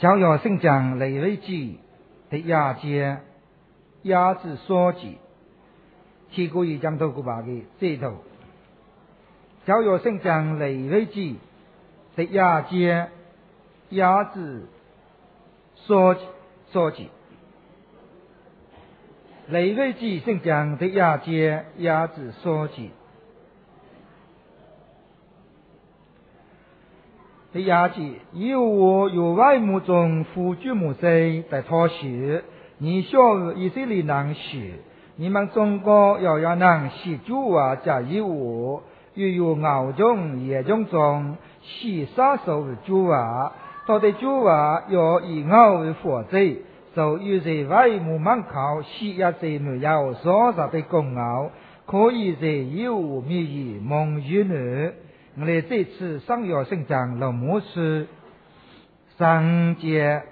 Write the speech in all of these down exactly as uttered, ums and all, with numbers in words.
教育生讲雷为记的亚节亚字所记，提过一讲头过把个这头。教育生讲雷为记的亚节亚字所所记，雷为记生讲的亚节亚字所记。的亚节有我有外母中父主母谁在讨学，你小以色列能学，你们中国要要能习主啊加以我，又有熬中也中中习杀手主啊，到底主啊要以熬为佛则，就有在外母门口习也在没有所啥的功劳，可以在有灭意蒙于呢。我们这次上药生长老牧师上节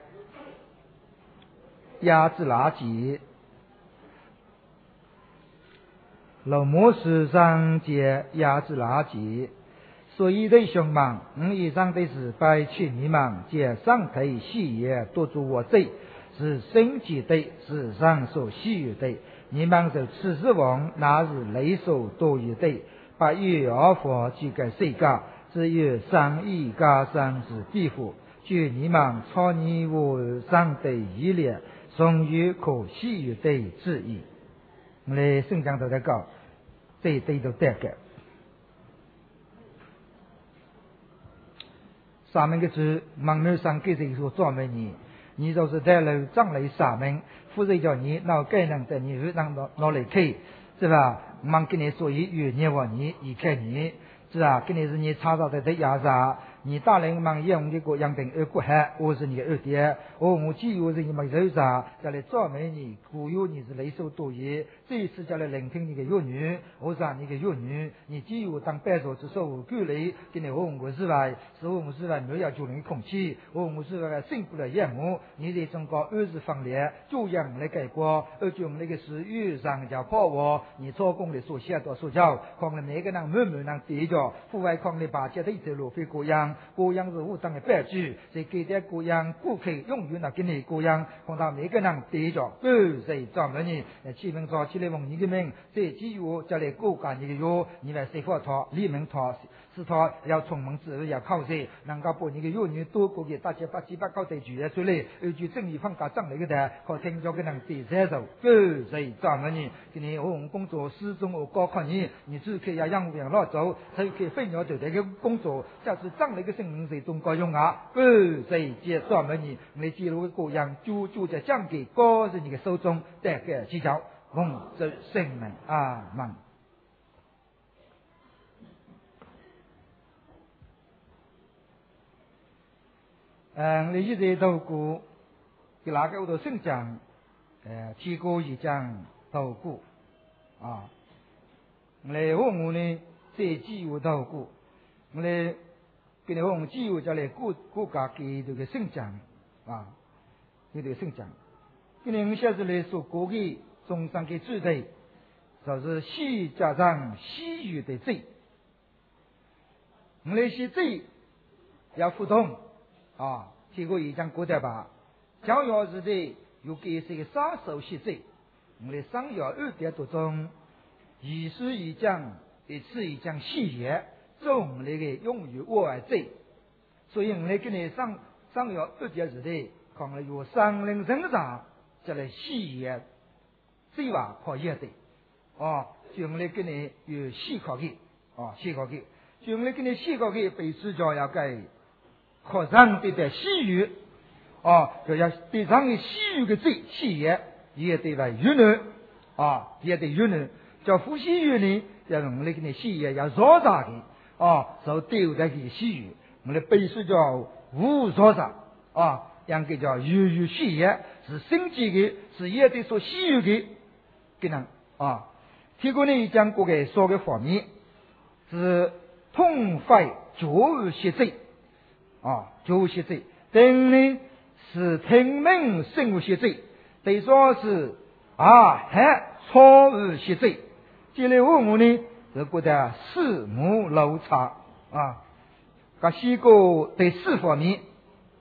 亚字垃圾，老牧师上节亚字垃圾，所以弟兄们，我以上的是拜请你们借上头喜悦多助我罪，是圣洁的，是上所喜悦的。你们受此事王，那是雷所多余的。把月而佛几个世界，只有上亿加上是地府，就你们操你我上的依恋，从有可喜悦的旨意。我们圣经都在讲，这一对都带个。上面个字，盲目上给这个专门你，你就是带来长来上面，或者叫你脑概能的你是让脑脑里去。是吧？忙跟你说一语，你我你一看你，是吧？跟你是你查到的的牙啥？你大人忙用这个养等二过海，我是你的二爹，哦，我既有是你们肉啥，叫来专门你固有你是雷手多疑，这一次叫来聆听你的幼女，我说你的幼女，你既有当白手之手够雷，给你我我是吧？是我我是吧？没有就能空气，我我是吧？辛苦了眼目，你在中国二十方面，就让来改过，而且我们那个是遇上叫破我，你做工的所写到所教，可能每个人慢慢能对着，户外可能把这的一条路飞过样。各样是武当的白纸，在给点各样顾客永远那给你各样，看到每个人对着，都在专门呢，基本上起来问你的名，这几月叫来各干你的药，你来谁发他，李明他，是他要从门之后要考试，能够把你的药女多过给大家把几百高的举出来，而且正义放假涨了个的，可听着个人对接受，都在专门呢，给你红工作始终我高考你，你只可以要养养老走，才可以飞鸟走这个工作，就是涨了。一个生命在中国用啊，二在接专门你，你记录各样就就在讲给个人你的手中带个技巧，奉这生命啊们。嗯，你现在透过给哪个我都生讲，呃，提高一讲透过啊，来问我呢，这几有透过，我来。给你讲，只有叫来国国家给这个生长啊，给这个生长。给你下次来说，国际中上给主题，就是西加上西语的罪。我们些罪要互动啊，听过一讲古代吧，教育时代又给这个杀手些罪，我们商业二点多钟，一时一讲，一次一讲细节。中那个用于我爱罪，所以我们跟你上上要二点时的，可能有三零身上再来细也最话可以的哦，就我们跟你有细考的哦，细考的，就我们跟你细考的被指教要该考上对待细语哦，就要对上的细语的罪细也也对吧？云南啊，也对云南叫呼吸语呢，要我们跟你细也要rõ杂的。啊，受丢在给细语，我们的背书叫无所上啊，两个叫悠悠细叶，是生机的，是也得说细语的，给人啊。提过呢讲过个说个方面是痛快救邪罪啊，救邪罪，等呢是听命生物邪罪，得说是啊还错误邪罪，接来问我呢。是觉得四目漏察啊，个西个对四方面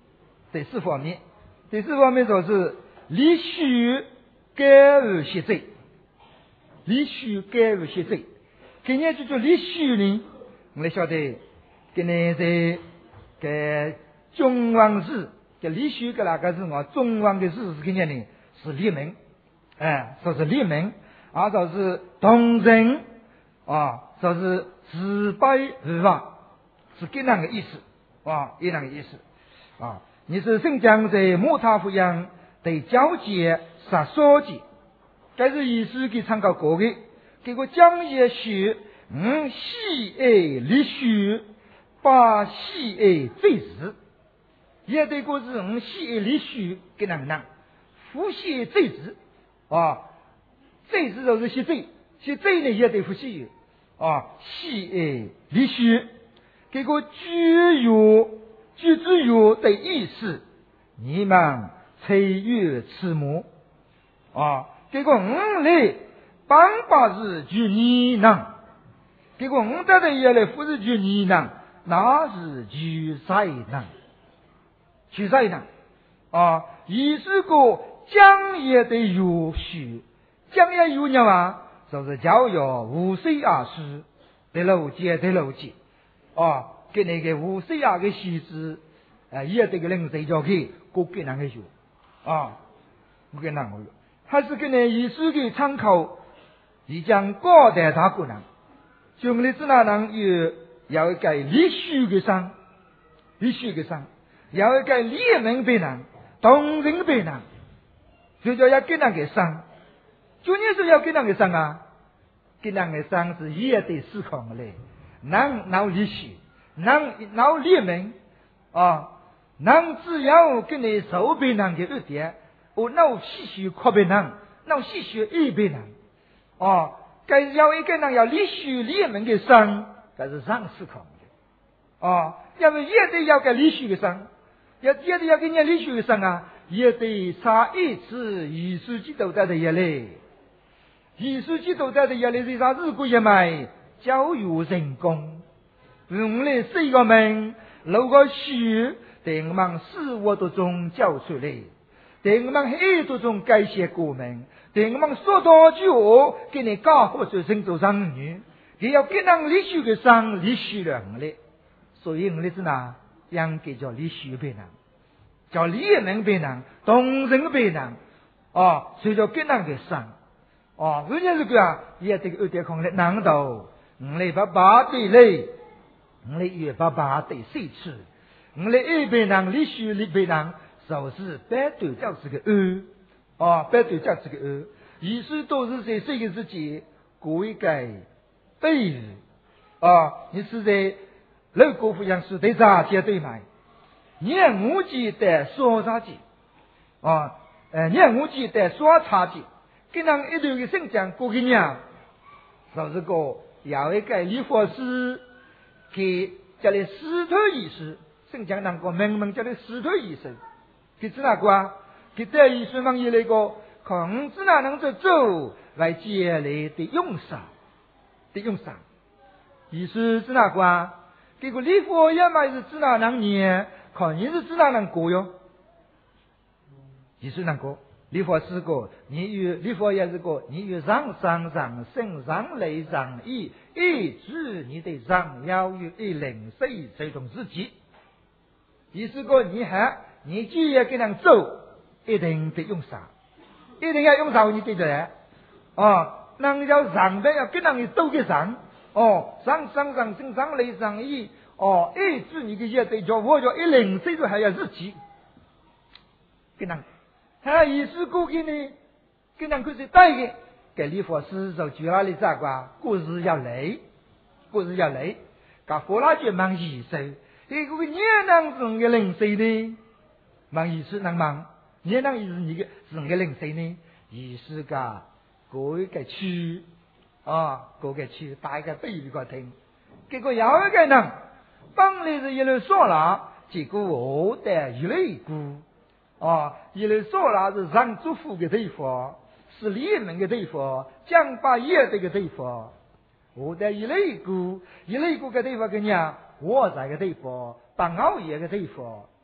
第四方面，第四方面就是立许改而谢罪，立许改而谢罪。今年就做立许呢，我们晓得，今年在给中王氏，给立许给那个是我中王的事是今年呢是立名，哎，说是立名，啊，说是同人，啊，说是自卑而亡，是这样的意思，啊，这样的意思，啊。你是圣将在摩塔福音对交接杀所记，这是意思给参考过的。这个讲解是嗯喜爱立许，把喜爱最时，也对个是嗯喜爱立许给哪能，复习最时啊，最时就是写最，写最呢也对复习啊，喜爱立许，这个具有。句子有的意思，你们才有此目啊！这个五类办法是就你能，这个五代的也来不是就你能，那是就谁能？就谁能啊？意思个讲也得有序，讲也有呢嘛，就是教育无岁而事，得逻辑得逻辑啊。给那个五岁啊个细致，啊，也这个人谁叫给，我给那个学啊，我给那个学，还是跟那艺术的参考，你讲高代大个人，兄弟子那人有要一个历史的上，历史的上，要一个立门别人，同人别人，就叫要给那个上，就你说要给那个上啊，给那个上是也得思考的嘞，能闹历史。能闹立门啊，能只要跟你手边人的一点，我闹细许阔别人，闹细许一边人啊，该要一个人要立许立门的生，这是上思考的啊，因为也得要个立许的生，也也得要给人立许的生啊，也得差一次艺术基督在的也嘞，艺术基督在的也嘞是啥日过也买教育人工。用来四个门，六个书，对我们生活当中教出来，对我们很多种改写过门，对我们说多久，给你教或者成做上女，也要给人历史的上历史了我们，所以我们是哪应该叫历史别人，叫立门别人，同人别人，啊，所以叫给人的上，啊，人家这个啊，也这个有点空的难道，我们把把对嘞。我们越把把对谁吃，我们一辈人历史里辈人，就是白对叫这个恶啊，白对叫这个恶，意思都是在这个世界过一个对日啊，你是在六国福音是对啥节对买，年五节的说啥节啊，呃年五节的说茶节，跟人一段的圣讲过个年，就是个有一个礼佛师。给叫来石头医师，圣讲那个门门叫来石头医生，给指哪个啊？给这医生们有那个控制哪能走走来接来的用上，的用上。医师指哪个啊？这个礼佛也嘛是指哪能念，看你是指哪能过哟？医师那个。礼佛是个，你与礼佛也是个，你与上上上升上类上意，一直你的上要有一零岁这种自己。第四个，你还你既要跟人走，一定得用上，一定要用上你对不对？哦，人要上的要跟人走个上，哦，上上上升上类上意，哦，一直你的也得叫我叫一零岁都还要自己，跟人。他意思过去呢，跟人可是带的，给礼佛师就举哪里咋个？故事要来，故事要来，噶佛拉就忙意思，这个年能是个零岁呢？忙意思能忙，年能意思你个是个零岁呢？意思噶，过一个区啊，过个区打一个对比个听，结果有一个人，本来是一路说了，结果我的一类股。啊，一类说了是上祝福的地方，是立门的地方，讲把业这个地方，我的一类股，一类股的地方跟你讲，我在个地方，把熬夜的地方，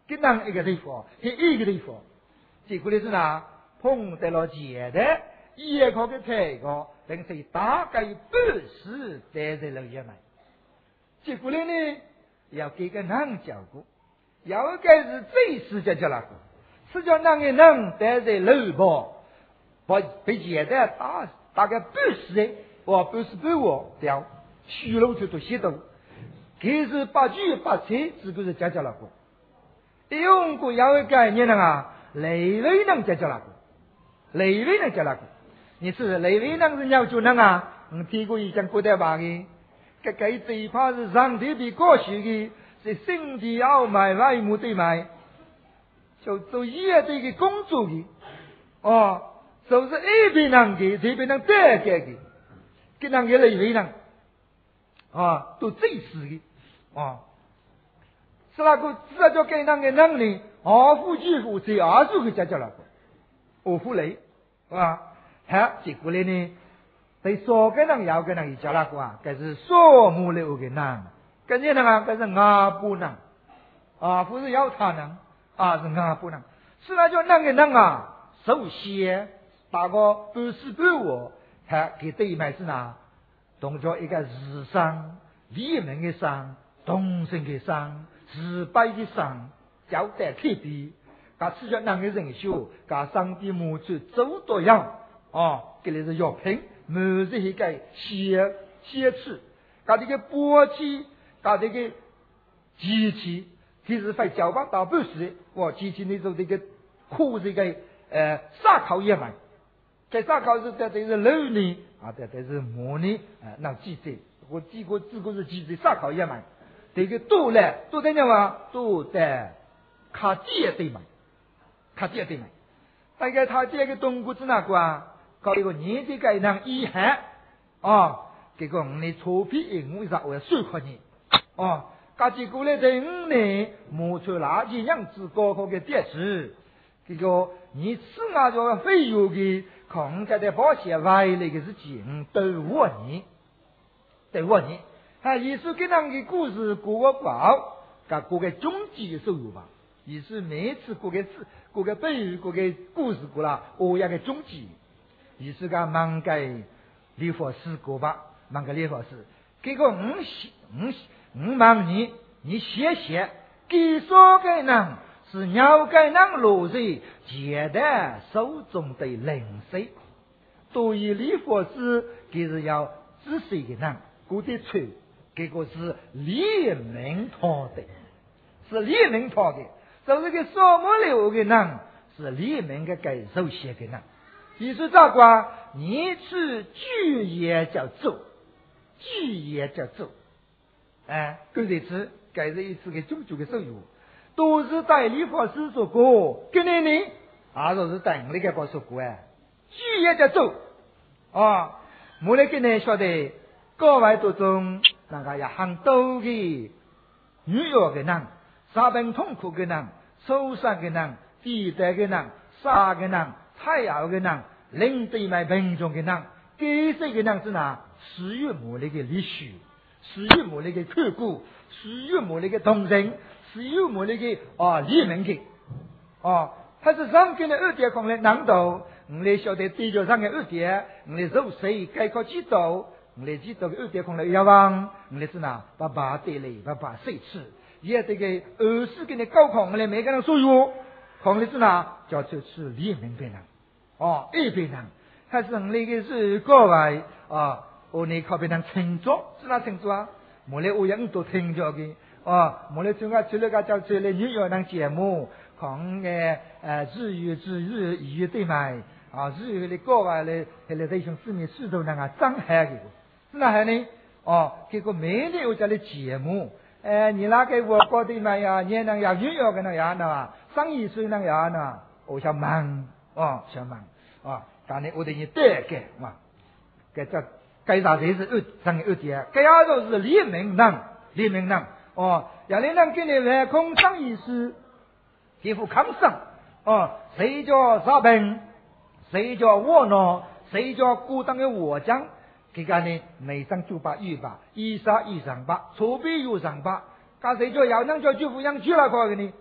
给人一个地方，给一个地方，结果呢是哪碰得了钱的，也靠个太高，等于大概半时待在了也买。结果呢要给个人照顾，要该是最时间叫那个，是叫那个人待在楼旁，把被钱的大大概半时哦半时半我掉，虚楼就都写到。其实八句八切只不是讲讲那个，用过有一概念啊，雷威能讲讲那个，雷威能讲那个，你是雷威能是鸟就能啊，我听过一讲古代话的，这个这一趴是上帝比过去的，是身体要买外母对买，就做业的个工作的，哦，就是一边人的，这边人带给的，给人个雷威能。啊，都最死的啊！是那个这叫给人的能力，二夫继父这二叔给解决了个，二夫雷啊，还结果来呢，对少个人要个人也叫那个啊，这是少母的个人，跟着那个这是阿不能啊，不是要他能啊，是阿不能，是那叫那个人啊，首先大个半死半活，还给对面是哪？动作一个日商、理门的商、动身的商、日白的商，交代特别，把吃着那个人修，把上帝母子走多样啊，给你是药品，每日一个写写吃，把这个簸箕，把这个机器，其实会交把大半时，我机器那种这个苦这个呃烧烤也买。在烧烤是在这是楼呢啊，在这是模拟啊，那记者，我记过自个是记者烧烤也买，这个都来都在哪嘛？都在卡地对买，卡地对买。大概他这个东古子那个啊，搞一个年纪该人遗憾啊，这个我们臭皮银为啥我要收块钱啊？搞结果呢，在五年磨出垃圾样子高考的电视，这个你吃那叫费用的。孔家的保险外来的是钱都我你，都我你。他也是跟人的故事过个包，噶过个中级的收入吧。也是每次过个事，过个背语，过个故事过了，我要个中级。也是个忙个理发师过吧，忙个理发师。结果五写五五忙你，你写写，给说个人。是鸟该能落水，接待手中的零水。对于理发师，给是要仔细的人，过得吹，这个是立名堂的，是立名堂的。就是个什么流的人，是立名的该首先的人。你说这个，你是剧也叫做，剧也叫做，哎，跟这次该是一次的中主的收入。都是带理发师说过，跟你呢，啊，都是带你个告诉过哎，剧也在做啊，我来跟你说的，各位当中那个有很多的女弱的人，生病痛苦的人，受伤的人，地带的人，杀的人，太阳的人，领对卖贫穷的人，这些个人是哪？是有我那个历史，是有我那个刻骨，是有我那个同情。是有我那个啊，立门的啊，他是上跟的二点空来难道我来晓得地球上的二点，我来肉水该靠几道，我来几道的二点空来要望，我来是哪把把对嘞，把把谁吃，也这个二十跟的高空我来每个人所有，空来是哪叫做是立门的人哦，一边人，还是我那个是各位啊，我那靠边人称作是哪称作啊？我来我也都听着的。哦，我们中国除了个叫做来纽约那节目，讲个呃日语之日语对买啊，日语的国外的还来在像四面四周那个张海的，那还呢？哦，这个每年有这的节目，呃，你那个我国的嘛呀，你那呀纽约个那样的，上一岁那样的，我想忙哦，想忙啊，当然我得你带给啊，给这该啥才是二上个二点，该啥都是黎明人，黎明人。哦，要你能给你来空上一时，皮肤康生哦，谁叫杀病，谁叫窝囊，谁叫孤单的我将，这个呢，每上就把一把，一杀一上把，错别又上把，干谁叫要能叫舅父养去了个呢？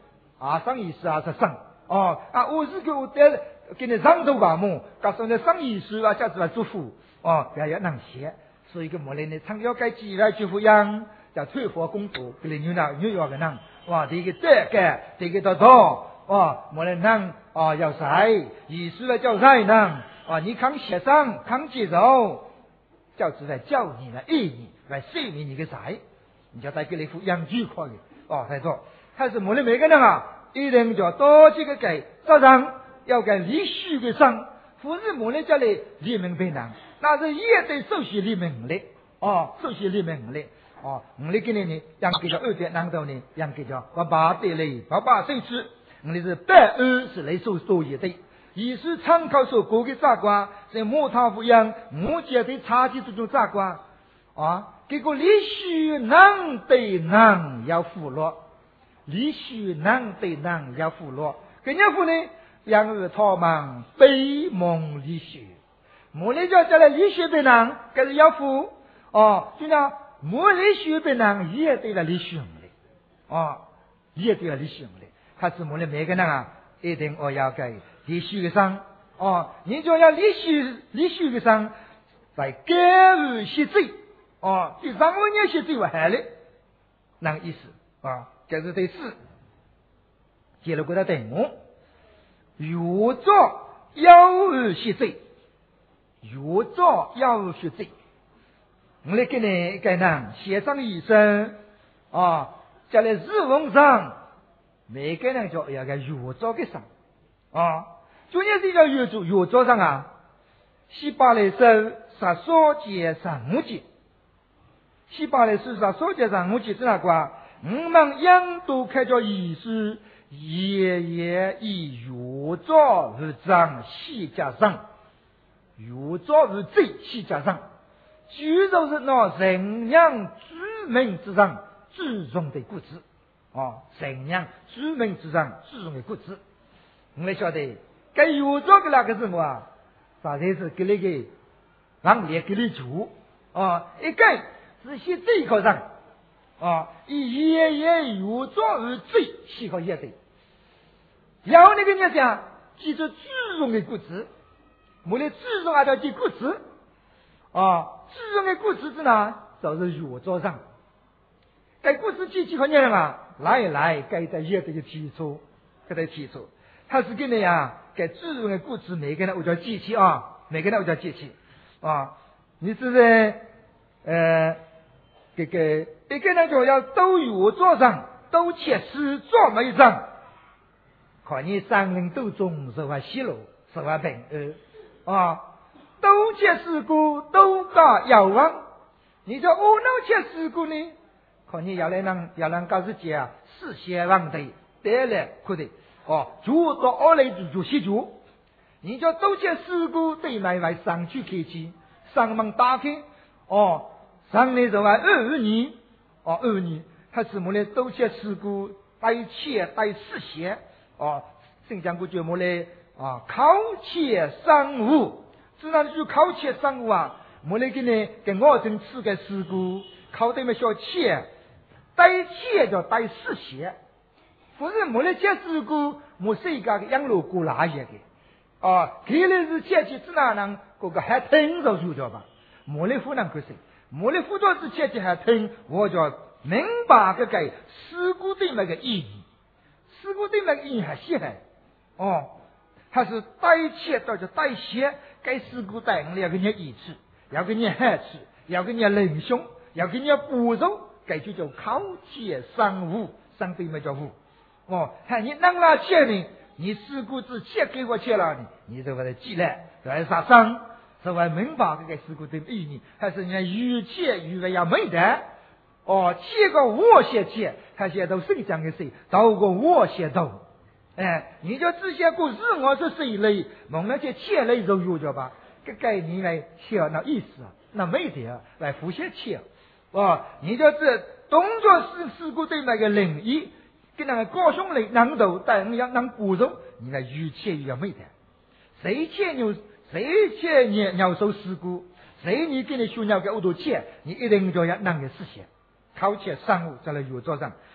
啊生意思啊是生哦啊我是给我带给你上头把木告诉你生意思啊下次来祝福哦不要要能写所以个莫来呢常要该几来祝福样叫退佛公主给你牛那牛要个能哇这个这个这个多多哇莫来能啊要谁意思了叫谁能啊你扛写上扛节奏叫是来教你来爱你来说明你个谁你叫他给你副养具可以哦他说还是莫来每个人啊一定就多几个给早上要给立许个上不是莫来叫你立名被难那是也得首先立名的哦首先立名的哦我来给你呢养给叫二点难道呢养给叫爸爸对嘞爸爸谁吃我们是百二是来受受益的也是参考所过的炸瓜在木头不一样木节的差距这种炸瓜啊结果立许能对能要服落立许能对能要服落跟人服呢养儿逃忙悲梦立许莫来叫叫来立许被能可是要服哦就那莫立许被能也对了立许的哦也对了立许的他是莫来每个人啊一定我要给立许的上哦你就要立许立许的上在改而写罪哦第三个年写罪我害了那个意思啊这是第四接了过来等我有做要而写罪有做要而写罪我来给你改呢写上医生啊将来日文上每个人就要个有做个上啊主要是叫有做有做上啊西巴来说啥说节上五节西巴来说啥说节上五节是哪个我们养都开叫意思爷爷以有做是长西加上有做是最西加上居住是那人样居民之上注重的故事哦人样居民之上注重的故事我们晓得该有做个那个什么啊啥才是给那个让你给你住啊一个是写这个上啊以爷爷有做而最喜欢也对要那个人讲记住注重的故事我们注重啊叫记故事啊注重的故事是哪就是有做上该故事记几个人啊来来该在也这个提出给他提出他是给你呀该注重的故事每个人我叫记起啊每个人我叫记起啊你是在呃这个一个人就要都有做上都切实做没上看你三人都中是话西路是话平呃啊都切事故都搞要望你这无能切事故呢看你要来让要让告诉姐啊事先忘的得了可的哦主到二来就就西主你就都切事故对买买上去开机上门打开哦上来就话二年哦二年他是么呢都切事故带切带事先哦新疆国就么呢啊考切商务自然就考切商务啊么来给你跟我正吃个事故考对么小切带切叫带事先不是么来切事故么是一个养老过来也的啊给了是切切自然能这个还听着就叫吧么来湖南可是么来辅导是切切还听我就明白这个事故的那个意义事故的那个意义还细还哦他是带切到就带些该事故带我要给你医治要给你害治要给你冷凶要给你补助该就叫考切商务商对么叫务哦看你能拿钱呢你事故是切给我切了呢你就把它记来来杀伤是吧明白这个事故的意义还是你越切越要没得哦切个我些切他些都谁讲的谁到过我些都哎你就这些故事我是谁类蒙那些切类就有着吧这概念来切那意思啊那没得来复写切哦你就这动作是事故对那个领域跟那个高雄类难度但你要能补充你来越切越没得谁切牛谁切鸟鸟兽事故谁你给你学鸟个我都切你一定就要那个事情考切商务在了有做上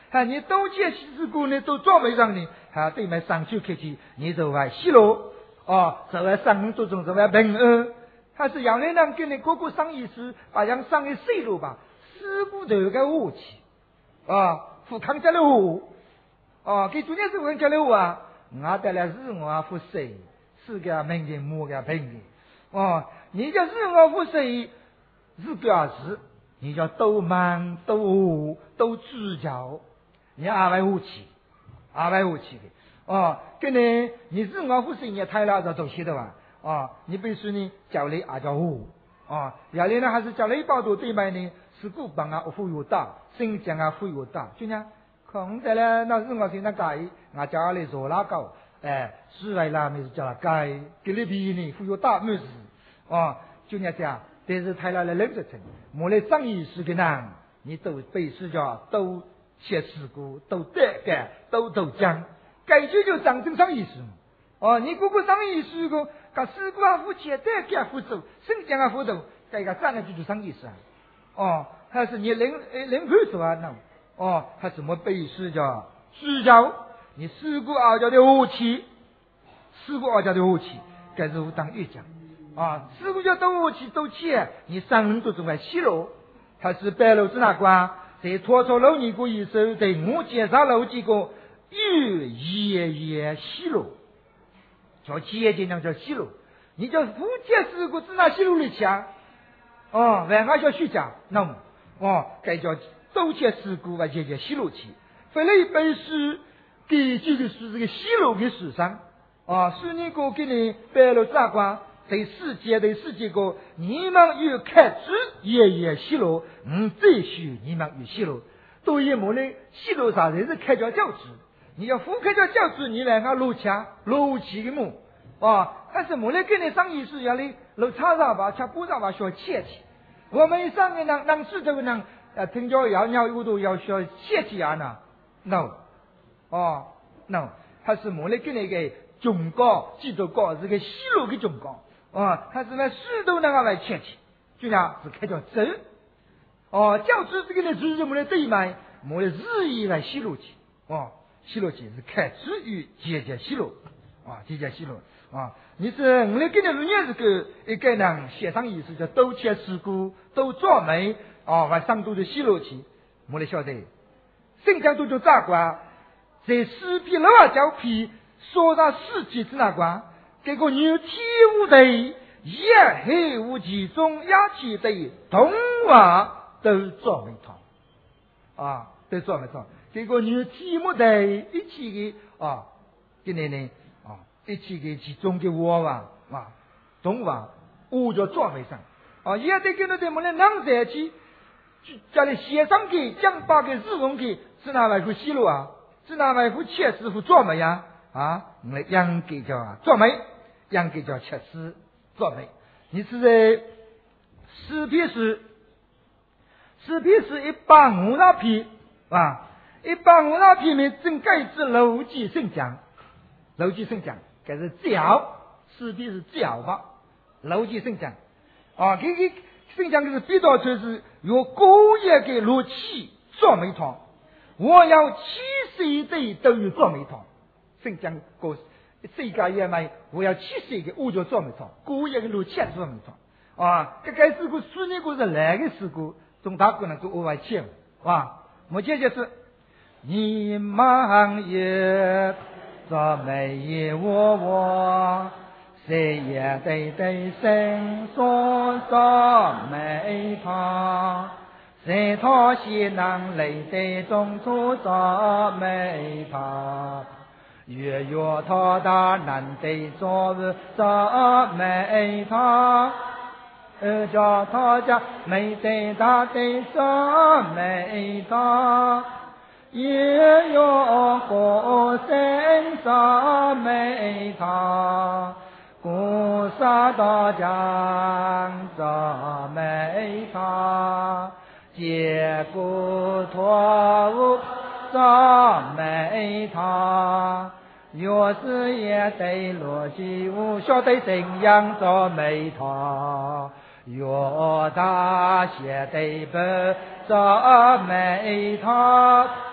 哈，你斗切事故呢都做没上呢，哈，对面上去客气，你就会喜乐，哦，就会生命当中就会平安。还是杨连长跟你哥哥商议时，把杨商议水路吧，事故头个武器，啊，富康家的武，哦，给昨天是富康家的武啊，我带来日我富水，是个明天莫个平的，哦，你叫日我富水，日个是，你叫都忙都武都主教，你二百武器，二百武器的，哦，跟你你日我富水，你太老早都晓得吧？啊，你必须呢，教你啊叫武啊，原来呢还是教你包多对面呢，是古帮啊，富有大，新疆啊富有大，就呢，空在了那是我现在改，我叫你做那个，哎，是为了没是叫他改，给你比呢富有大没事，啊，就那这样，但是太老了认着成，莫来生意是个难，你都背时叫都写事故，都得改，都都讲，改就就长正上意思。哦，你哥哥生意是个，噶事故啊，夫妻再给扶走，新疆啊扶走，该个站了就做生意是啊。哦，还是你零呃零判是吧？那哦，还是么背时叫主教，你事故啊叫的武器，事故啊叫的武器，该是我当越讲啊，事故叫都武器都切，你三人都总来西路，还是白楼子那关，在拖出楼你过一手，在我介绍楼几个越夜夜西路。叫接近那叫西路，你叫福建事故只拿西路的枪，哦，万万叫虚假，那么，哦，该叫周切事故啊，接接西路去，分了一本书，给这个是这个西路的书上，啊，是你个给你白了咋光，对世界对世界个，你们有开支也也西路，嗯，这许你们有西路，都一模的西路上人是开叫教子。你要复开叫教子，你来个路枪路起的木，啊，但是莫来跟你上意思要你路叉上吧，吃不上吧，需要切气。我们上个人人是这个人，呃，听叫要鸟有都要需要切气啊呢 ？No， 哦 ，No， 他是莫来跟你个中高、基督高是个西路的中高，啊，他是那石头那个来切气，就像是开叫走，哦，教子这个呢是莫来对买，莫来日意来西路去，哦。西路去是开始于节节西路啊，节节西路啊！你是我来跟你论也是个一个人写上意思叫都切事故都做媒啊，往上都的西路去，我来晓得。新疆都叫咋关？在四皮六啊角皮说上世纪之那关，这个牛体无对，夜黑无其中压起对，童话都做媒汤啊，都做媒汤。这个你题目在一起的啊，今年呢啊，一起的其中的我吧啊，中话我叫做没上啊，也得跟着咱们来能在一起，家里写上去讲把个日文去，是哪外户西路啊？是哪外户切师傅做没呀？啊，我们养给叫啊做没，养给叫切师做没。你是在四批是四批是一百五那批啊。一般我那片面正盖子楼基圣讲，楼基圣讲，这是教，四批是教法，楼基圣讲，啊，这个圣讲就是比较就是用工业的路器做煤团，我要七岁的都有做煤团，圣讲个世界也买，我要七岁的我就做煤团，工业的路器做煤团，啊，这个事故十年过是来个事故，中大可能都额外欠，啊，我这就是。你忙也做没我我，谁也得得伸缩做没他，谁他西南来的中途做没他，月月他大难得做做没他，呃叫他家没得他得做没他。也有个身上没他，故沙大将这没他，结果托物这没他，若是也得逻辑无晓得怎样做没他，若他写得不这没他。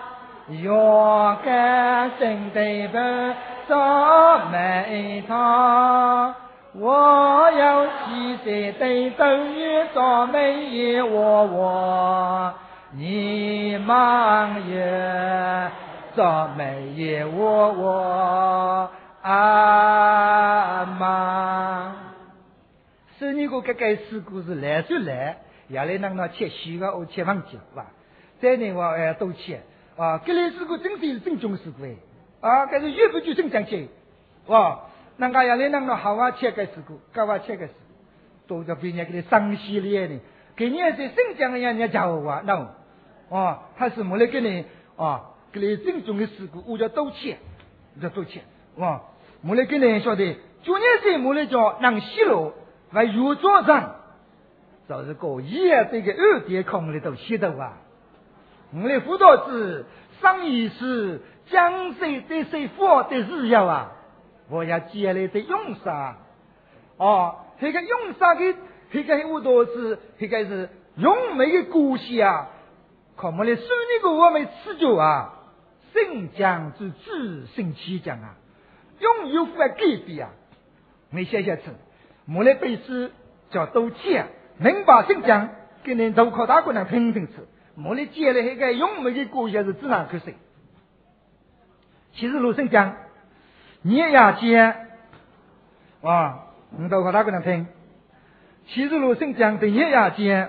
若干生对不做美他，我要七岁对等于做美也我我，你忙也做美也我我阿妈。所以你个这个事故是来就来，也来让他切虚个我切忘记了吧？再呢我哎都切啊，这类事故真是真重事故哎啊，这是越不就真讲切哇，那个也来让他好啊切个事故，搞啊切个事，都叫别人给他伤心了呢。给你在新疆的人家家伙啊，那哦，他是没来给你啊，给你真重的事故，我叫都切，叫都切哇，没来给你晓得，就你这没来叫让西路。为有作上，就是个也这个二点空里头写的啊。我们辅导子上意是江水对水佛的日要啊，我要接来的用啥？哦，这个用啥的，这个辅导子，这个是用没的故事啊。可我们的说那个我们吃酒啊，新疆之至新期讲啊，用有法改变啊，没写下去。莫来背诗叫都切，明白新疆给人都靠大姑娘听听吃。莫来接了一个用没的故事是自然可谁？其实鲁新疆，你也接啊，你都靠大姑娘听。其实鲁新疆的也也接，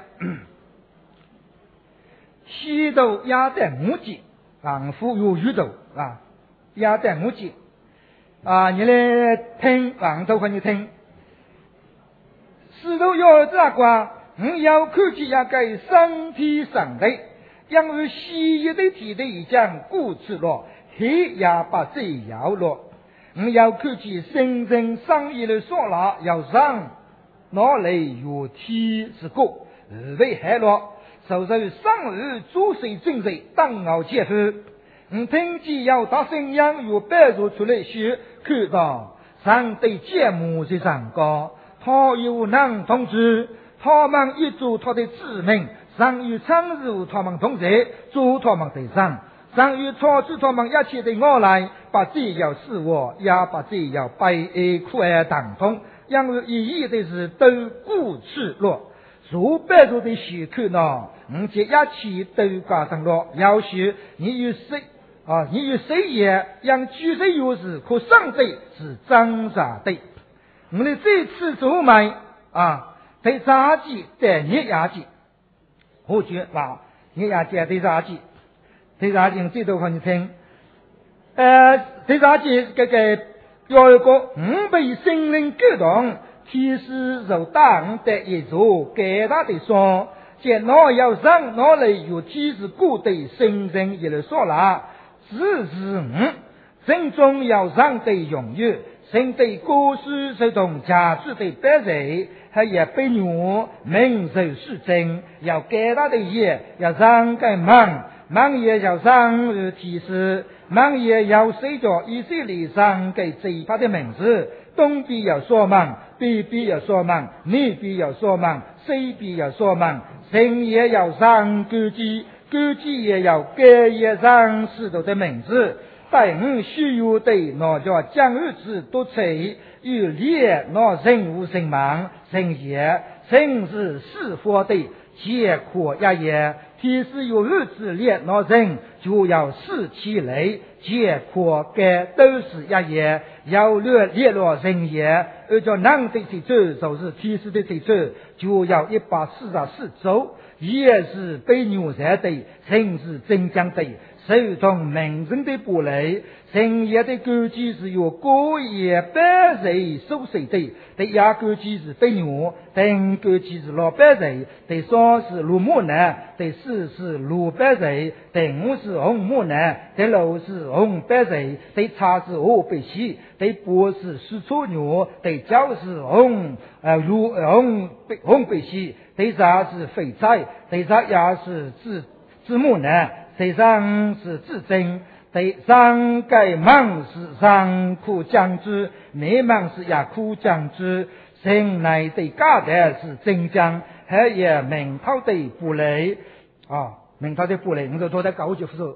西头压在母鸡，昂夫有鱼头啊，压在母鸡啊，你来听，昂头和你听。石头要这个，你要看见那个身体上的，因为西医的体的已经过去了，黑也把这要了。你要看见深圳上一的说了，要让哪里有体是个，二位害了，受受上日诸水正水当熬结合。你听见要打声音，有白肉出来时，看到上对节目是上高。他有能同志，他们一做他的知名，上有参入他们同志，做他们的上，上有超出他们一切的我来，把这要使我，也把这要白爱苦爱当通，因为意义的是都过去了。如白如的时刻呢，你这一切都发生了，要许你有谁啊？你有谁也让举谁有时可上的是挣扎的。我们这次做买啊，对杂技对热牙技，我觉啊，热牙技对杂技，对杂技最多看你听，呃，对杂技这个有一个五被心灵感动，其实受当的一座给他的说，见哪要上哪里有提示过的心人也来说了，只是五真中要上的永远。身对故事是同家族的白人，还也被牛民族是真，要给他的也要让个忙，忙也要上日提示，忙也要随着以色列上给嘴巴的名字，东边要说忙，北边要说忙，南边要说忙，西边要说忙，人也要上估计，估计也要给也上许多的名字。但我需要对那叫将日子多吹，有列那人物人忙人也，人是是否的结果也也，天是有日子列那人就要死起来，结果该都是也也，要略列了人也，而叫男的去走就是天时的去走，就要一百四十四周，也是被牛在的，人是真讲的。受从民生的不来，深夜的估计是由过夜百人所受的，对亚估计是飞牛，等估计是老百人，对三是卢木南，对四是卢百人，对五是红木南，对六是红百人，对七是河北西，对八是四川牛，对九是红呃卢红红北西，对十是肥菜，对十一是自自木南。第三是自真，第三该忙是上苦将之，内忙是也苦将之，城内的家的是真将，还有明朝的不雷啊，明朝的不雷，你说都在搞就说啊，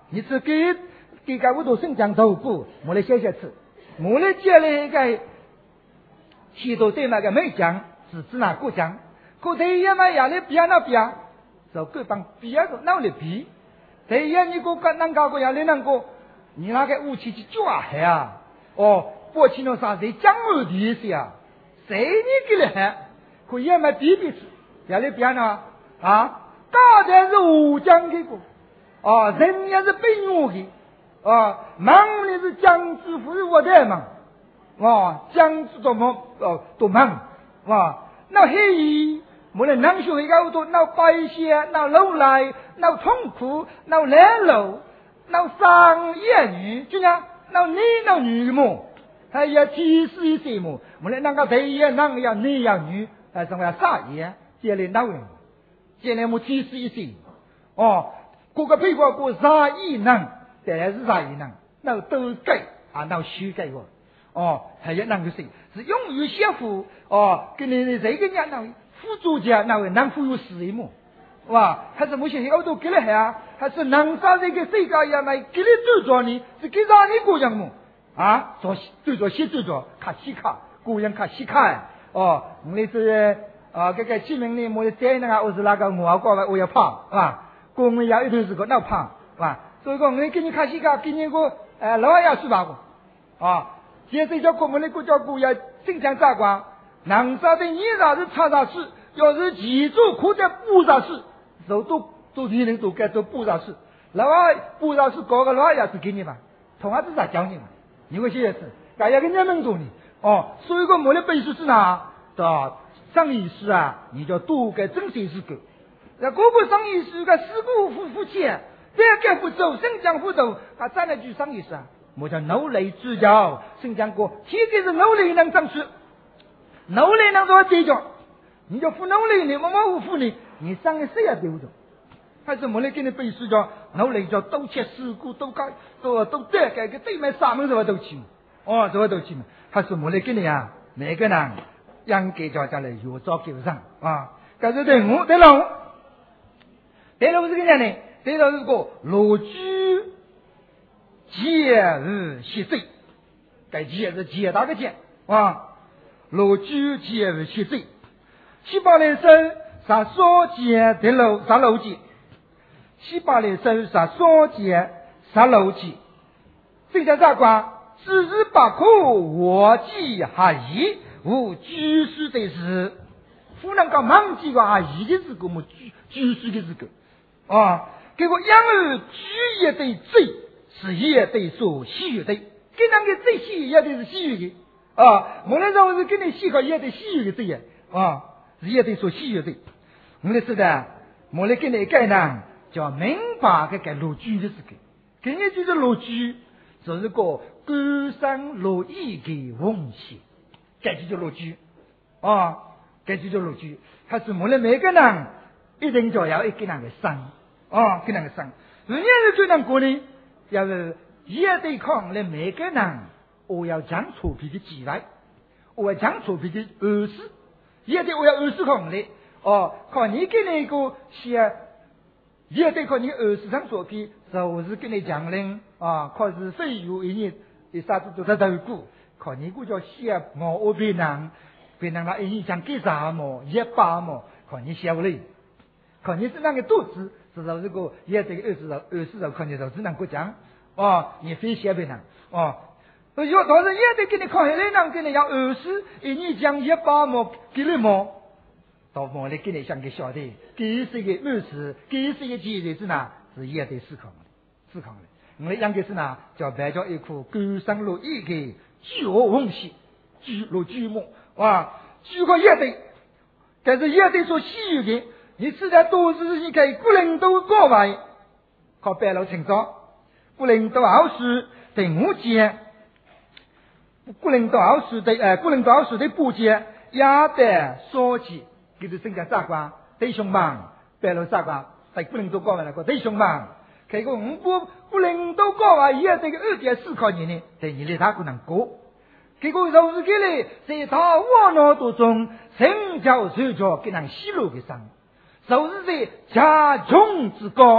你只给给个我都生讲头部，我来写写字，我来接了一个许多对那个没讲，只知那过讲，可对也嘛也来别那别，就各帮别个闹来比，对也你个个能搞个也来能个，你那个武器去抓海啊，哦，过去那啥谁讲我的意思啊，谁你给了海，可也嘛比比吃，也来别呢啊，大的是武将给个，啊，人也是被奴的。啊，忙的是江知府是我的忙，啊，江知多忙哦多忙，啊，那黑我们能学一个多，那白些，那楼来，那痛苦，那来楼，那上夜女，就像那你那女么，还要提示一些么，我们那个谁也那个要你要女，还是我要啥也，接来那位，接来我提示一些，哦，各个配合过啥异能。但是啥意呢？那都改啊，那修改过哦，还有那个谁是用于写赋哦，跟你这个人那位副作家那位能富有事业么？哇，还是我写好多给了还啊？还是能啥这个世界也没给你对着你，是给让你个人么？啊，做对着写对着卡西卡，个人卡西卡哦，我们是啊，这个起名呢，我在那个我是那个我过来我要怕啊，公们也一头是个那怕啊。所以说，我给你看西卡，给你个呃老也是吧个啊。现在叫我们的国家国要正常咋管，能啥的你啥是查啥事，要是记住可在补啥事，都都都你能都该做补啥事。老外补啥事搞个老也是给你嘛，同样是咋教你嘛？你会写的是，大家跟人们做你哦。所以说，我的本事是哪？的上意思啊，你就多给真些事个。那各个上意思个事故夫夫妻。这个不走，生讲不走，他再来句上意思啊！我叫努力指教，生讲过，天天是努力能争取，努力能做解决，你就不努力，你默默无负你，你上个谁也对不着。还是我来给你背书叫努力叫都切事故都改都都得改个对面啥门什么都去嘛，哦，什么都去嘛。还是我来给你啊，每个人应该叫家来有照给上啊，但是对我对了，对了我是个人呢。这个是个罗居节日写罪，该节是节大个节啊，罗居节日写罪，七八来生啥少节的楼啥楼节，七八来生啥少节啥楼节，这叫啥关？只是把苦我记还疑，无居士的事，不能够忘记个还疑的是个么居居士的是个啊。结果养儿居也得罪，是也得说喜悦的，跟那个最喜也得是喜悦的啊。我那时候是跟你喜个也得喜悦的呀啊，也得说喜悦的。我那是的，我来跟你改呢，叫明白个个路居的是个，跟你就是路居，就是个官商路义的风险，这就叫路居啊，这就叫路居。还是我们每个人一定就要一个那个生。哦，跟那个生，人家是最难过呢，要是也对抗来每个人，我要讲错皮的机会，我要讲错皮的二十，也对我要二十抗的，哦，靠你给那个写，也对靠你二十上错皮，就是给你讲令啊，靠是非有一年，一啥子都在头顾，靠你个叫写我我别人，别人那一年讲给啥么，一百么，靠你写不来，靠你是那个肚子。至少这个也这个二十兆二十兆看见到只能够讲哦，你非写别人哦，有当时也得给你看下来，能给你要二十，一你讲一百毛给你毛，到毛来给你想个晓得，给是一个二十，给是一个节日是哪是也得思考的，思考的。我们养个是哪叫白叫一颗高山路一个巨河红线，巨路巨木哇，巨个也得，但是也得说西域的。你现在都是一个古领导高位，靠白老清楚，古领导好事对我讲，古领导好事对呃古领导好事对不讲，也得说起，就是增加啥关对兄忙，白老啥关对古领导高位那个对兄忙，这个我不古领导高位也这个二点思考你呢，对你的他可能过。结果就是给你在他窝囊当中，成交受教给人吸入的伤。就是在家穷之高，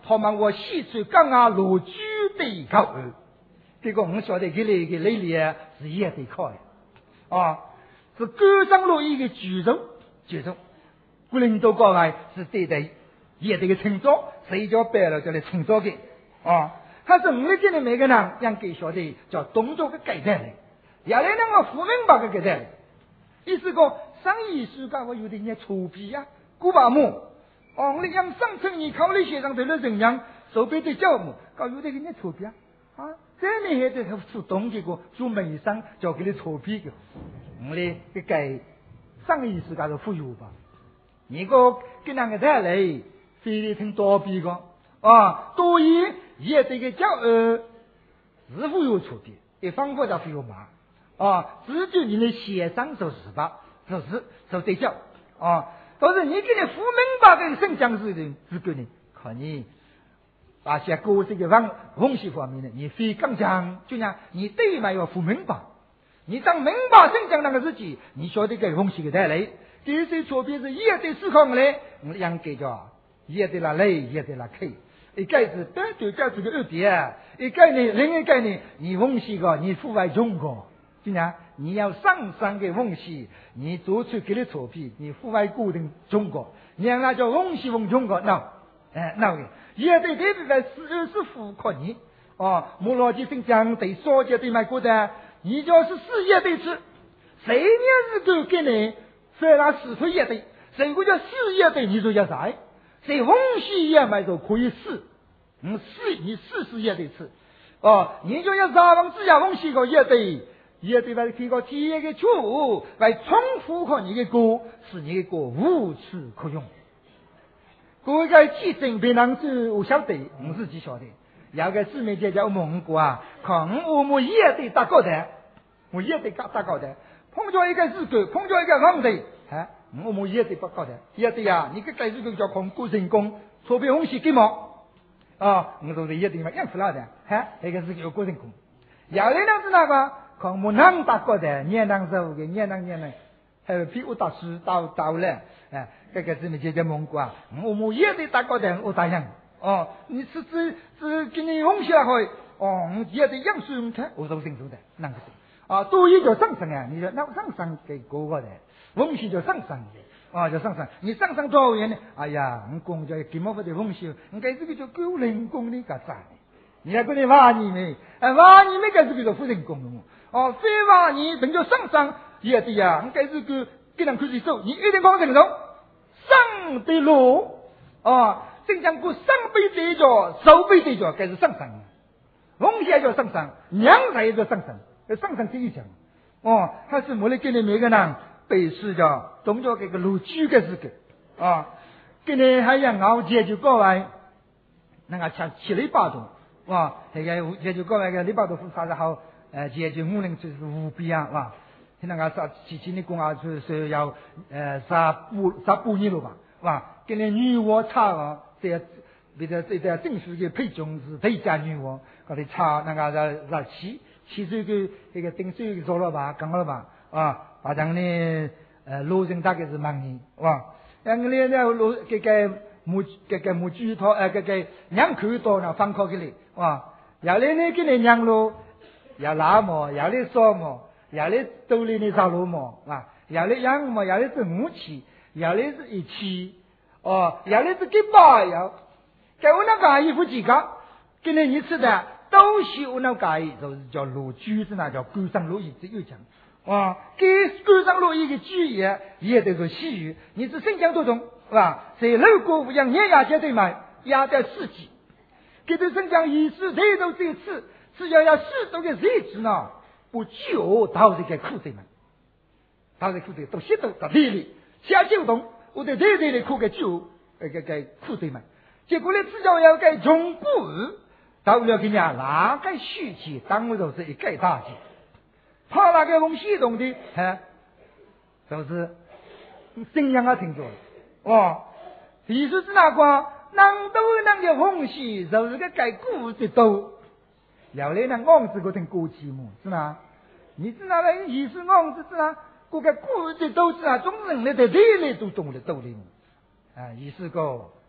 好嘛我西川刚啊罗居对口，这个我晓得这里个里里是也得靠的啊，是高上路一个举重举重，古领导讲来是对待也得个称作，谁叫白了叫来称作的啊，他是我们这里每个人让给晓得叫动作的改变的，原来那个富明白个改变的，意思讲上艺术家我有点些臭屁呀，古巴木。哦，我让上层你考虑学生对了怎样手背的教母，搞有的给你臭屁啊！啊，这里还得出动这个做美商，叫给你臭屁的。我嘞给改上意思，家是富有吧？你个跟那个带来，非得挺多逼个啊，多一也得个教呃，是富有臭屁，一方国家富有嘛啊，只就你的协商就是吧，就是就对教啊。但是你给你富明白跟圣将士的资格呢，看你把些各这个方风气方面呢，你非刚强，就像你对嘛要富明白，你当明白圣将那个自己，你晓得个风气的带来，第三错别是也得思考嘞，我两个叫也得来来也得来开，一个是单独教这个二点，一个呢另一个呢，你风气个你富外中国。就讲你要上山给风气，你做出给你错批，你腐败固定中国，你让他叫风气风中国，那哎那个也对对对对是二是符合你哦，莫老吉生讲对少节对买过的，你就是事业对吃，谁也是够给你，虽然是非也对，谁个叫事业对，你就叫啥？谁风气也买就可以试，嗯试你试试也对吃，哦，你就要啥往自家风气个也对。也对外这个体验的主来重复和你的歌，使你的歌无处可用。各位个记性别人子我晓得，我自己晓得。有个姊妹姐姐我问过啊，看我们也得打高的，我也得打打高的。碰着一个日狗，碰着一个皇帝，啊，我们也得打高的，也得呀。你个该日狗叫空过成功，错别红旗给毛啊，我说的也得嘛，养出来的，哈，那个是有过成功。有的人是那个。看我能打过的，年能走的，年能年能，还有比我打输打打了，哎，这个姊妹姐姐问过啊，我我也得打过的，我答应。哦，你是只只给你用下去，哦，我也得养水看，我都清楚的，那个是啊，多一叫上升啊，你说那上升给过个的，风气叫上升的，啊，叫上升，你上升多少元呢？哎呀，我公叫给么不的风气，你该这个叫够人工的个啥呢？你还跟你挖你没？哎，挖你没该这个叫富人工的。哦，非挖你等叫上上也对呀，你该是个给人开始走，你一定帮人走上的路啊，正讲过上辈对着，手背对着，该是上上，龙下叫上上，娘才叫上上，上上这一讲哦，还是我来给你每个人背诗叫动作这个路举个是个啊，给你还要熬解就过来，那个像七里八种哇，那个解就过来个里八种是啥子好？呃，解决五人就是无必啊，哇！现在个啥七七的公啊，就是要呃啥不啥不年了吧，哇！跟那女娲差啊，这别的这个正式的配种是配家女娲，搞的差那个啥啥七七岁个这个顶岁做了吧，讲了吧，啊，把咱呢呃路人大概是忙年，哇！那个呢那路这个母这个母猪头呃这个两口多呢，放开给你，哇！原来呢给你养路。要拉么，要来烧么，要来兜里的烧炉么，啊，要来养么，要来是武器，要来是一起，哦，要来是给包要，给我那个衣服几个，给你你吃的都是我那个就是叫路居是那叫官上路一直有讲，啊，给官上路一个居也也得是西语，你是新疆多种，是吧？在楼国不养年牙节对买，压在四季，给这新疆一次最多这次。只要要适当的日子呢，不久到这个苦水们，到这苦水都吸到到地里，下行动，我在这里苦个酒，那个个苦水们，结果呢，只要要个中不到了给伢哪个虚气，当我都是一盖大气，怕那个风系统的，哈，就是怎样啊？听着，哦，意思是哪个？能都能个风系，就是个盖古的都。要来呢，昂子个等过期么？是吧？你知道了，意思昂子是啊，各个古的都是啊，中人类的地里都懂得道理么？啊，意思个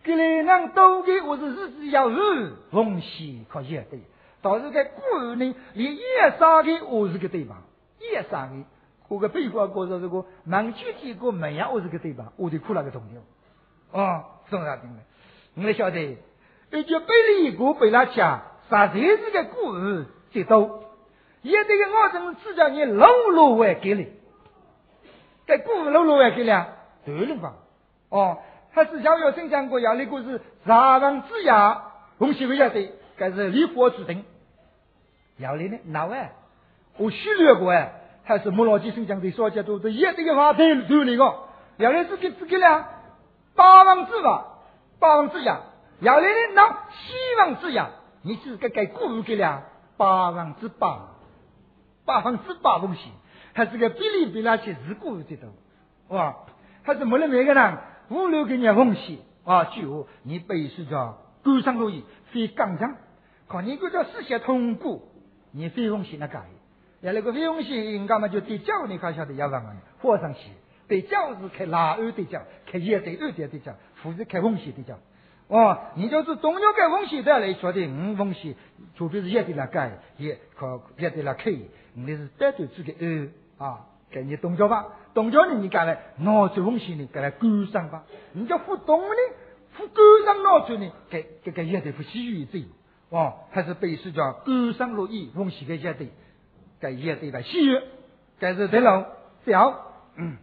给来让都给我是日子要日风险可也对，倒是个古人呢，连夜杀的我是个对吧？夜杀的，我个背过过着这个蛮具体个没呀，我是个对吧？我得哭那个同流，哦，送啥定了？我来晓得，而且背了一个背了家，啥才是个古人最多，也得个我怎只叫你老老外给了，该古人老老外给了，对了吧？哦。他是小学生讲过呀，那个是杀人之牙，红喜为也对，该是立国之定。要来呢，哪位？我虚略过哎，还是莫老吉生讲的说家都是也这个话对对那个，要来自己自己呢，八王之法，八王之牙，要来呢那西王之牙，你是该该故给了八王之八，八王之八东西，还是个比例比那些是故这都，哇，还是没了每个人。五六个年风险啊，就你背是叫高尚路易非刚强，看你个叫事先通过，你非风险那改，要那个非风险，人家嘛就对教你看晓得要让啊，火上去对教是开拉二对教，开一对二对对教，不是开风险对教。哦，你就是总要开风险的来说的，嗯，风险除非是一对来改，也可一对来开，你是带对这个二啊。给你动脚吧，动脚呢，你干来拿出风险呢，给来勾上吧。你叫不动呢，不勾上拿出呢，给给给也得不喜悦这，哦，还是被是叫勾上落意风险给也得，给也得来喜悦，该是对喽，脚，嗯，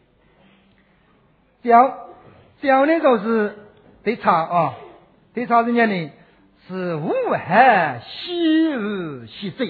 脚脚呢就是得查啊，得查人家呢是无害喜恶喜罪，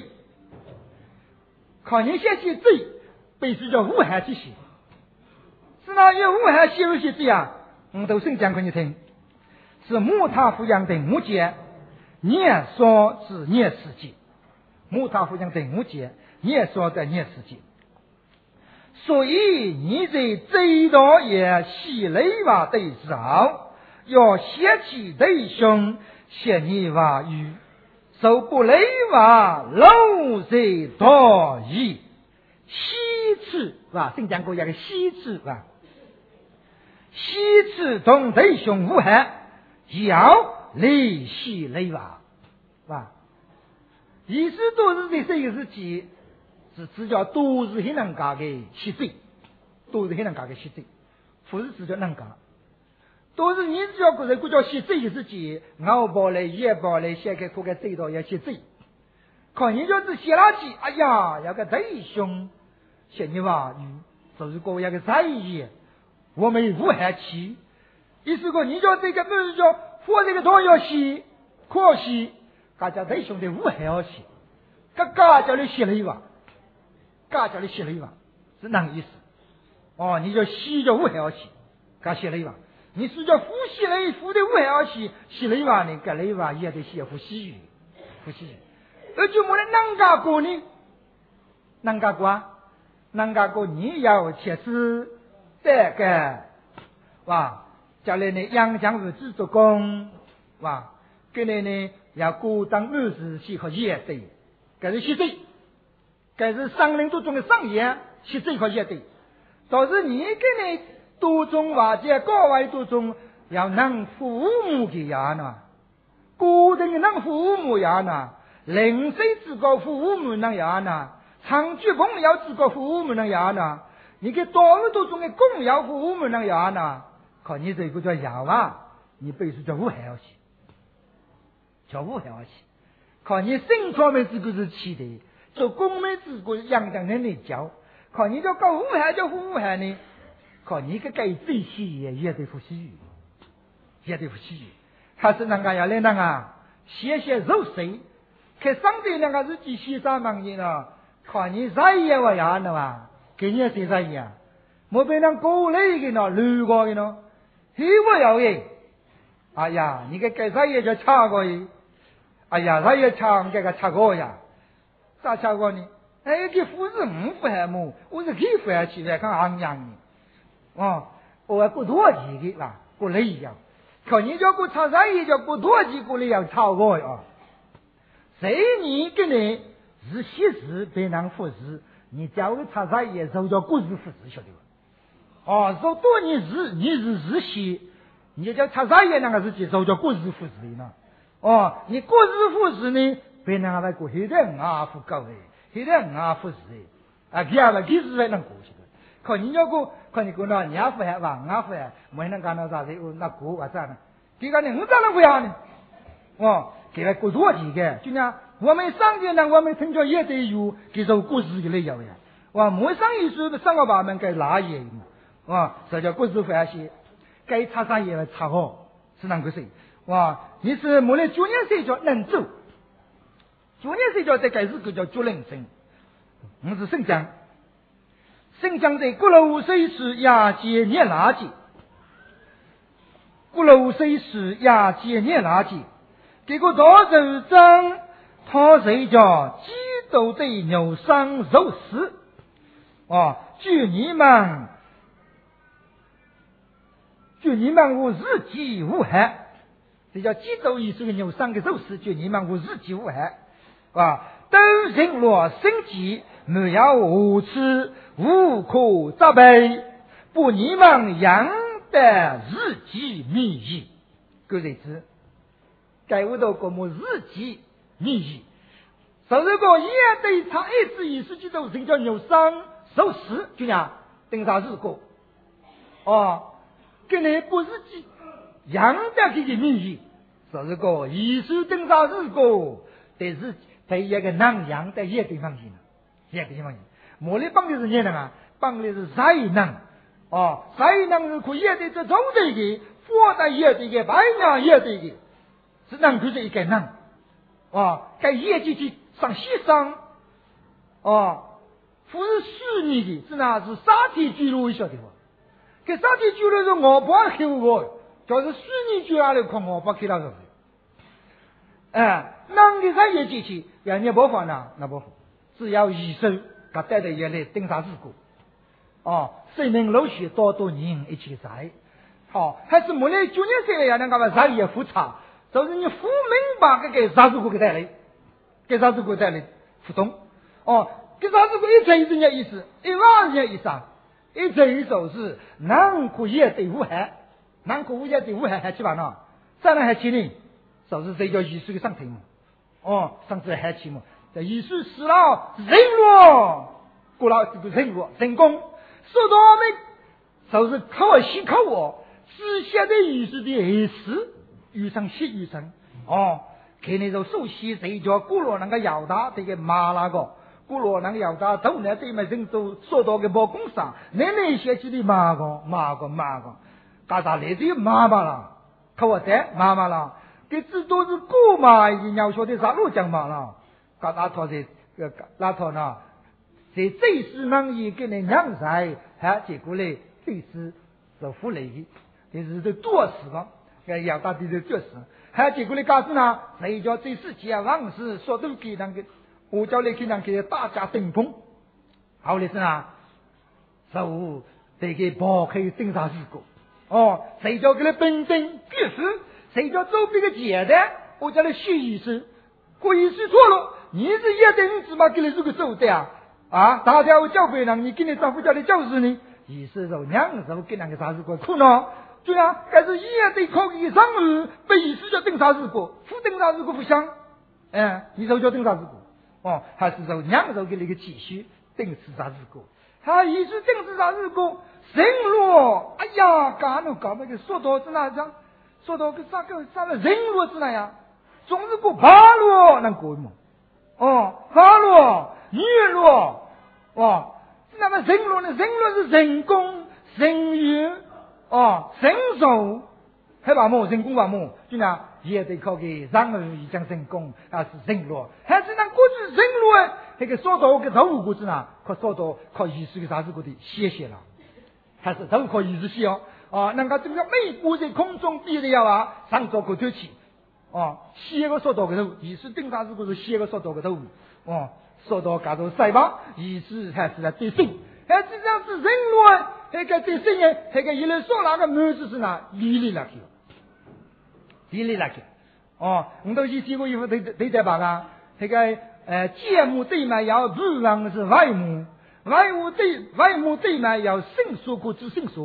看你先去罪。被是叫无害之喜，是那有无害喜恶喜这样，我都先讲给你听。是木塔抚养的木节，念说是念世界，木塔抚养的木节，念说的念世界。所以你在这道也喜雷瓦对少，要写起对兄，写你瓦语，受不雷瓦楼在多义。西次是吧？新疆国家的西次是吧？西次同弟兄无害，要离西雷吧，是吧？意思都是这些事情，是指叫都是很能干的西罪，都是很能干的西罪，不是指叫能干，都是你只要觉得国家西罪的事情，熬包来夜包来，写个课个罪道要西罪。看你就是写下去，哎呀，要个弟兄，写你话语，就是个要个在意，我们无害气。意思个，你叫这个不是叫或这个东要写，可惜，大家弟兄的无害要写，个家叫你写了一话，家叫你写了一话，是那个意思。哦，你叫写叫无害要写，家写了一话，你是叫呼吸了一呼的无害要写，写了一话呢，改了一话也得写呼吸语，呼吸语。而且我们南家国呢，南家国，南家国你要切实这个，哇，将来呢养家儿子做工，哇，跟来呢要过当儿子去和业对，这是实对，这是商人当中的商业，实对和业对。倒是你跟你多种话节高外多种要能父母的呀呢，固定的能父母呀呢。零岁之高父母能呀呢，长居公要之高父母能呀呢，你给多少多种的公要父母能呀呢？看你这个叫呀啊，你背书叫无害要去，叫无害要去。看你生方面这个是起的，做公面这个养将能力教，看你叫搞无害叫无害呢？看你个该最细也也得服西语，也得服西语，还是那个要来那个写写肉水。看上帝那个日记写啥忙的呢？看你啥也我呀呢吧？给你写啥呀？莫被人过来的呢，路过的呢，嘿我要耶！哎呀，你个该啥也叫查过耶？哎呀，啥也查，这个查过呀？咋查过呢？哎，这夫是五副还么？我是几副还起来看昂扬的。哦，我还过多几个啦，过来一样。看你叫过查啥也叫过多几过来要查过呀？谁你跟你是写字别人复制，你叫我查啥也受叫故事复制晓得吧？哦，说多你是你是日写， 你叫他啥也那个是接受叫过日复子呢？哦，你过日复子呢，别那个过黑的啊，不高的，黑的啊，不是的，啊，第二个其实还能过去的。可你要过，可你过那年复还往年复还，没能干到啥子？那过啊咋呢？这个呢，我咋能不要呢？哦，给他过多几个，就像我们上街呢，我们听着也得有这种故事的理由呀。哇，没上一时的上个把门该拉也嘛，哇，这叫故事关系，该查啥也来查好，是啷个说？哇，你是没来九年岁叫能走，九年岁叫在该日个叫做人生，我是新疆，新疆在过了五岁时亚节年垃圾，过了五岁时亚节年垃圾。这个大肉章，他是叫基督的牛伤肉死啊！据你们，据你们无日己无害，这叫基督意思的牛伤的肉死，据你们无日己无害啊！都人若生计，没有无耻，无可责备，不你们养的日己民意，各位知。该屋头个么日记秘义，就是个也对他一直意思就都人叫牛伤受死，就讲等啥日过哦，跟你不是记样的这个秘义，就是个意思等啥日过，但是在一个南阳的一个地方去呢，一个地方去，莫里帮的是哪能啊？帮的是才能哦，才能是可以的这种这个，佛的也这个，白娘也这个。是能就是一个能啊，该业绩去上西上啊，不是虚拟的，是那是沙体记录一晓得不？给沙体记录是我不给我，就是虚拟记录看我不给他说。哎，能的啥业绩去，要你不放呢，那不只要医生他带着药来盯啥事故哦，生命陆续多多年一起在，好，还是没来九年岁了，要那个嘛啥也复查。就是你不明白这个啥子给带来，给啥子给带来互动哦，给啥子给一层人家意思，一万人家意思啊，一层一手是南可也对无害，南可也对无害还去吧呢？再来还去呢，就是这叫艺术的上头嘛，哦，上次还去嘛，这艺术死了人落，过了这个人落成功，说到我们就是靠西靠我，只写的艺术的意思。遇上西遇上哦，看那种首席谁叫古罗那个姚大这个马那个古罗那个姚大头呢对面人都说到个包工上，那那些去的马个马个马个，干啥来的妈妈了，可我在妈妈了，这只都是古马，你要说的啥路讲马了，干啥他这个那他呢，在最是能一个人养在，还结果嘞最是是负累的，这是这多事吧。要要到底的就是，还结果的告诉呢，谁叫这世界往事说都给那个，我叫你给那个大家登峰，好的是呢，手这个抛开登上事故，哦，谁叫给他本登必须，谁叫周边的简单，我叫你学意思，过意思错了，你是一等子嘛，给你这个手的啊，啊，大家我教会让你给你丈夫叫你教师呢，意思说两手给那个啥事过苦恼。对啊，但是也得考虑上岸，被意思叫登啥事故，不登啥事故不想，哎，你说叫登啥事故？哦，还是说两手给那个继续登是啥事故？他意思登是啥事故？人落，哎呀，干了搞那个说到是哪样？说到个啥个啥个人落是哪样？总是个爬落能过吗？哦，爬落，女落，哦，那么人落呢？人落是人工、人员。哦，人手还把么人工把么，就那也得靠给让人已经人工啊是人落，还是那过去人落那个说到个头过去呢，可说到靠艺术的啥子过的写写了，还是都靠艺术写哦，啊，那个这个美国在空中比的要啊，上做个头起，哦，写个说到个头，艺术顶啥子过是写个说到个头，哦，说到搞到塞巴，艺术还是来对生，还实际上是人落。那个对生人，那个一来说那个门子是哪理理了去，理理了去。哦，我都去写过一幅对对对吧啊？那个呃，节目对面要不然是外幕，外幕对外幕对面要伸缩过之伸缩，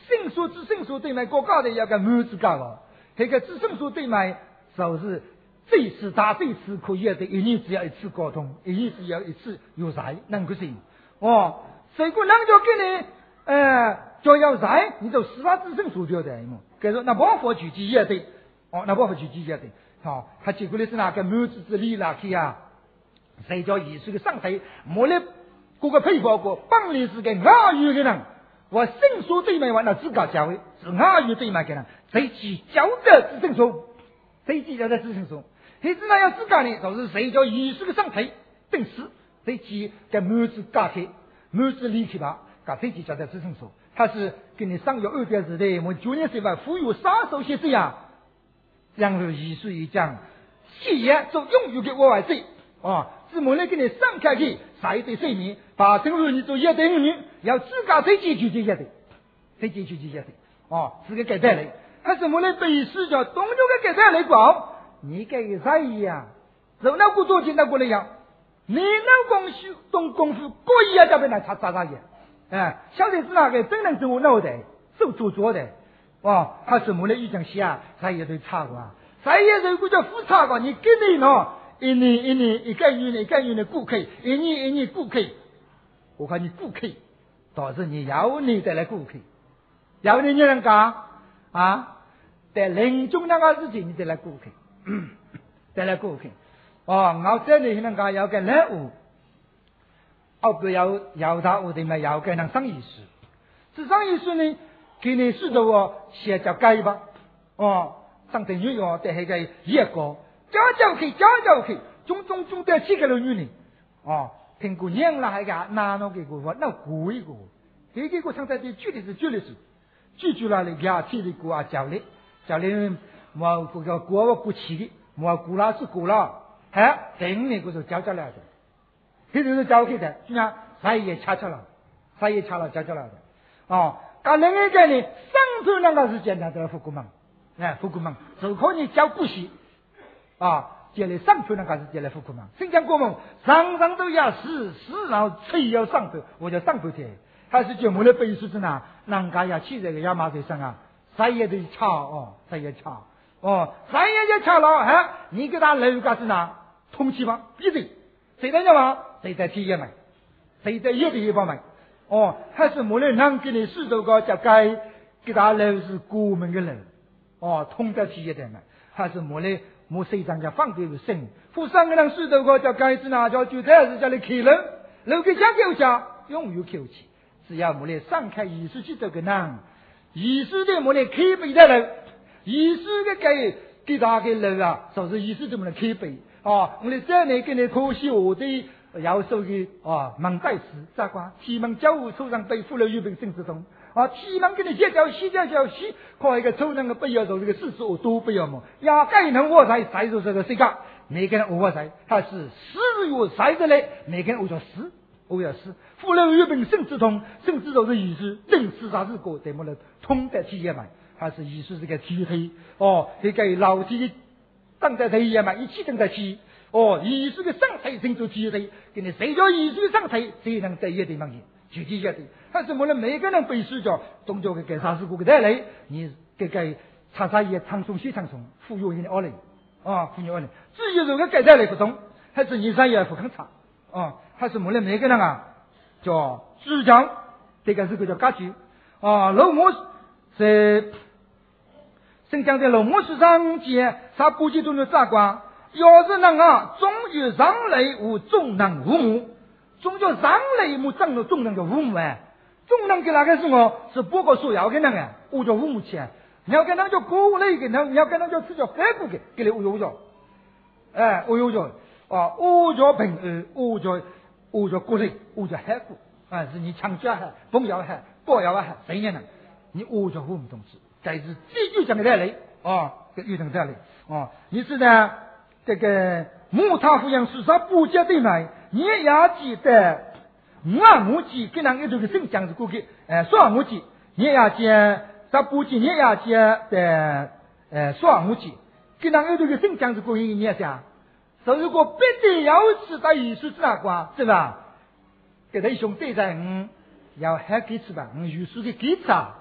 圣所之圣所对面国家的有个母子家哦，这个至圣所对面就是这次打这次可以的，一年只要一次沟通，一年只要一次有财能够行哦。谁个能就给你呃就要财，你就十八至圣所就得么？可是那包括举几也对哦，那包括举几也对。好，他结果的是那个母子之力拉去啊，谁叫艺术的上台，没了各个配包过，帮你是个外语的人，我圣所对面完了自个教会是外语对面的人，谁去教的是圣所，谁去教的是圣所，谁知道要自个呢，就是谁叫艺术的上台，等死，谁去给母子加开，母子离开吧，搞谁去教的是圣所，他是给你上有二点子的，我九年岁吧，富有杀手些这样。然后艺术一讲，戏言就永远给我外罪啊！是某人给你上开去，啥一对睡眠，把正如你做一对五年，要自家再解决这些的，再解决这些的哦，是个改代来，还是某人背诗叫东就个改代来讲，你给啥一样？走那过多钱那过来样，你那功夫动功夫故意要叫别人查查查嘢，哎，晓得是哪个真能做我脑袋，手做做的。哦，还是没来一讲下，他也得查过，他也如果叫复查过，你给你喏，一年一年一个月一个月的顾客，一年一年顾客，我看你顾客，倒是你要你再来顾客，要你你能干啊？在临终那个事情，你得来顾客，再来顾客。哦，我这里能干要跟任务，哦不要要他我的嘛要跟人上意思，这上意思呢？给你是的我写叫改吧，哦，上等女哦，在那个一个教教去教教去，种种种的几个人女呢，哦，听过年了还个哪能给过我那过一个，这个个上在的举例是举例是，举举了你家体的过啊教的，教的我这个过我过去的，我过了是过了，还等你个就教教来的，这就是教去的，就像啥也掐掐了，啥也掐了教教来的，哦。啊，另一个呢，上头那个是简单的复古梦，哎，复古梦，就可以教故事啊，接来上头那个是接来复古梦。新疆国梦，上上都要死，死然后吹要上头，我叫上头贴，还是叫没了背书子呢？人家要去这个亚麻水上啊，谁也得吵哦，谁也吵哦，谁也就吵了哎，你给他楼干是哪？通气吗？闭嘴，谁在干嘛？谁在体验买？谁在夜里帮买？哦，还是没人能给你四周个叫该给他楼是国门的楼，哦，通得起一点嘛，还是没人没谁张家放对个生，富三个人四周个叫该是哪叫就在是叫你开楼，楼给家给家永远口气，只要没人上开艺术去这个人，艺术的没人开背的楼，艺术的给给他给楼啊，就是艺术怎么能开背哦，我们这里给你可惜我的。要收的啊，蒙在时咋管？提门教务手上背负了一本生之中啊，提门给你接教西教教西，靠一个抽那个背要走这个四十五都不要么？呀，该能我才才做这个谁干？每个人我才他是死有才的嘞，每个人我叫死，我要死。负了一本生之中，生之中的意思，正是啥子过？怎么了？通得体验嘛？还是意思这个体会哦，这个老体当在体验嘛，一起等在起。哦，艺术的上台成就体会，给你谁叫艺术的上台，谁能在一地方去具体一点。但是我们每个人背书叫动作给给啥事故给带来，你给给查查也长松西长松，富有人的奥雷啊，富有奥雷。至于这个给带来不同，还是你山也不肯查啊，还是我们每个人啊叫主张这个是个叫格局啊，老母是新疆的老母市上街，啥估计都能炸光。要是能啊，终于上来无中能无母，终究上来无长了中能的无母哎，中能给哪个是我是不过所要给那个，我叫无母钱，你要跟他叫过来给他，你要跟他叫吃叫反过给，给你我有叫，哎，我有叫啊，我叫平安，我叫我叫过来，我叫海过啊，是你强加海、崩摇海、包摇海，谁也能，你我叫无母同志，这是这就讲给带来啊，给遇成带来啊，你是呢？这个木塔抚养市场不接对来，你也记得我母鸡跟人一种的生姜是过去，呃，双母鸡，你也记咱不记，你也记的呃双母鸡，跟人一种的生姜是过去，你也想，所以如果必须要吃到艺术之那瓜，是吧？给他兄弟在嗯，要还给吃吧，嗯，艺术的给吃啊，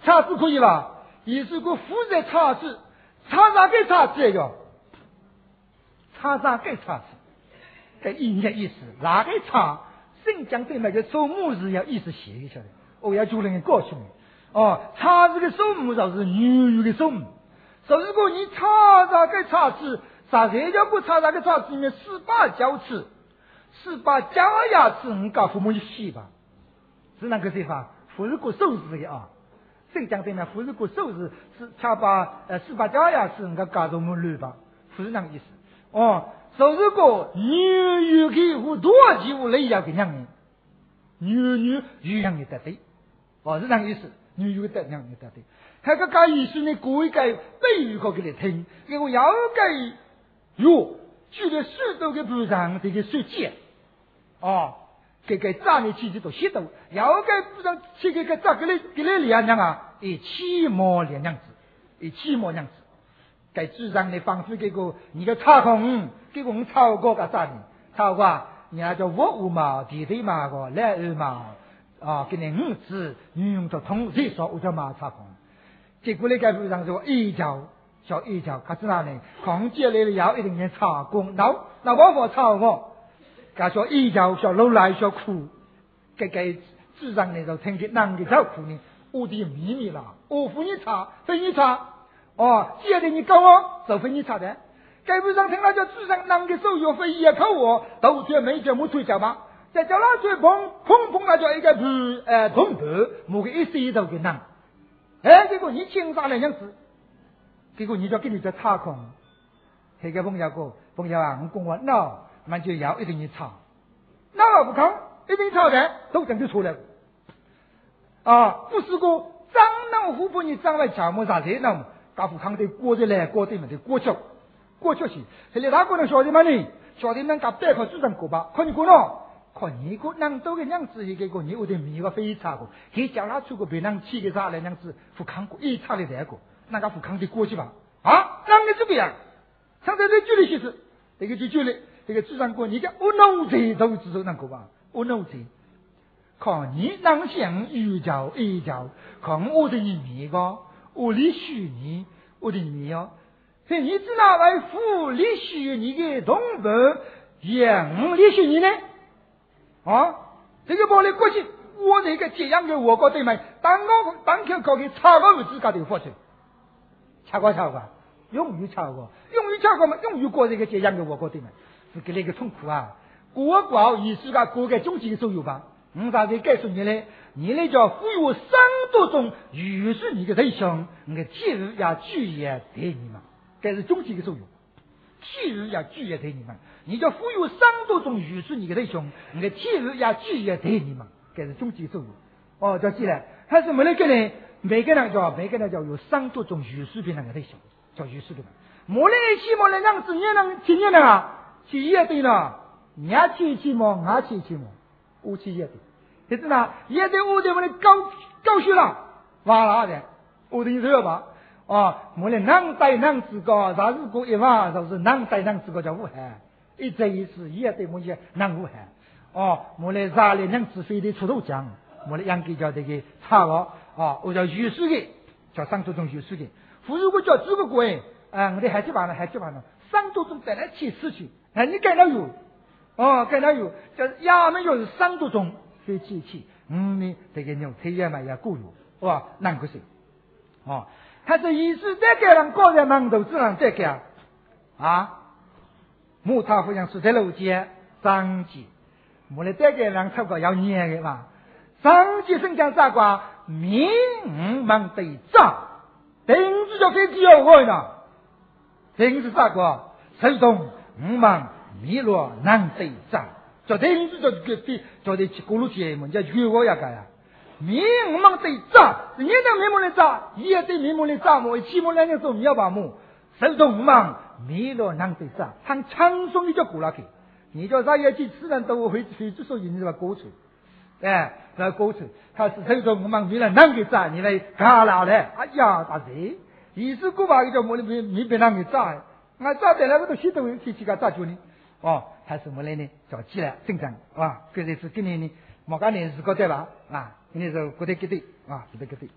叉子可以吧？意思个负责叉子，叉啥给叉子哟？叉啥给叉子？这音乐意思，哪个叉？新疆对那个数目字要意思写一下的，我要主人告诉你，哦，叉子的数目就是牛肉的数目。所以如果你叉啥个叉子，啥谁叫不叉啥个叉子里面四把交齿，四把加牙齿，你搞父母一洗吧，是那个地方，不是个手指的啊。新疆对面不是个手指，是叉把呃四把加牙齿，你搞搞着么乱吧，不是那个意思。哦，所以如果牛肉的和多几户类要给样的，牛肉有样的得对，哦是那个意思，牛肉得样的得对。还个讲意思呢，过一个比喻给你听，给我要个哟，举了许多个部长这个设计，哦，给给站的气质都写到，要个部长去给个站给你给你两样啊，一起模两样子，一起模样子。给智商的方式，给个你个操控，给我们超过个啥呢？超过你那叫我五毛，地地毛个来二毛啊，给你五子，你用着通最少我叫毛操控。结果呢，该部长说一脚小一脚，他知道呢，空接来了要一定要操控，那那我我操我，他说一脚小楼来小哭，给给智商呢就听见啷个叫哭呢？我的秘密啦，我扶你查，非你查。哦，接着你讲我，就非你查的。该不上听了叫智商啷个手又非也口我，都觉没叫没推叫嘛。再叫那嘴碰碰碰那叫一个不呃同步，某个一岁都给啷。哎，结果你轻啥来样子？结果你就给你这查空。那个朋友哥，朋友啊，我讲我那，那就要一定要查，那不看一定查的，都整就出来了。啊，不是个张能虎不你张来讲么啥子呢？大富康的过着来过对面的过去，过去是，现在哪个能晓得吗呢？晓得能搞百块主张过吧？看你过喏，看你过能多个样子一个个你我的米个非差过，he叫他出个别人去个啥来样子富康过一差的来过，那个富康的过去吧？啊，啷个这个样？上在这距离其实，这个就距离，这个主张过你个我弄这都知道能过吧？我弄这。看你能想一脚一脚，看我的你米个。我理许你，我的你哦，所以你知道为父理许你的同伴，也唔理许你呢？啊，这个玻璃过去，我这个这样的我国对面，当我当天考给超过我自家的发出，超过超过，永远超过，永远超过嘛，永远过这个这样的我国对面，是给那个痛苦啊！过过意思个过个终极所有吧。我咋子告诉你呢？你那叫赋予三多种于是你的对象，你的体育也举也对你们，这是终极的作用。体育也举也对你们，你叫赋予三多种于是你的对象，你的体育也举也对你们，这是终极作用。哦，叫记来，还是每个人每个人叫每个人叫有三多种于是别人的对象，叫于是的嘛。莫来起莫来样子，你能听见了啊？起也对了，你也起起莫，我起起莫。武器也对，可是呢，也对我对我的高高学了，完了的，我的你知道吧？啊，我来能带能自个，啥是过一万，就是能带能自个叫武汉，一这一次也对我也能武汉，哦，我来啥来能自飞的出头奖，我来养给叫这个差了啊，我叫预示的，叫上多种预示的，不如果叫这个国哎，啊，我的孩子完了，孩子完了，上多种再来去死去，哎，你该哪有？哦，跟他有，就是衙门就是三多种飞机器，嗯呢，这个牛腿也嘛也够有，哇，难个是，哦，他是意思这个人个人忙都只能这个啊，木塔夫人是在楼街上级，我来这个人超过要年的嘛，上级生讲啥话，明忙得早，定子就可以只有我呢，定子啥话，手动五忙。米罗难对账，叫定子就个比叫的去咕噜节目，叫学我也干呀。米我们对账，人家米莫来账，也对米莫来账么？起码两个做米要把么？手动忙，米罗难对账，他轻松的就过了去。你叫啥也去自然都会会就说你是吧过去，哎，那过去，他是手动忙米罗难对账，你来干了嘞？哎呀，大谁？意思过吧，叫莫的米米别难对账，我早在那个都许多去去个咋做呢？哦，还是我来呢，叫起来正常啊！搿日子今年呢，莫讲年是个对吧？啊，今年是觉得搿对啊，觉得搿对。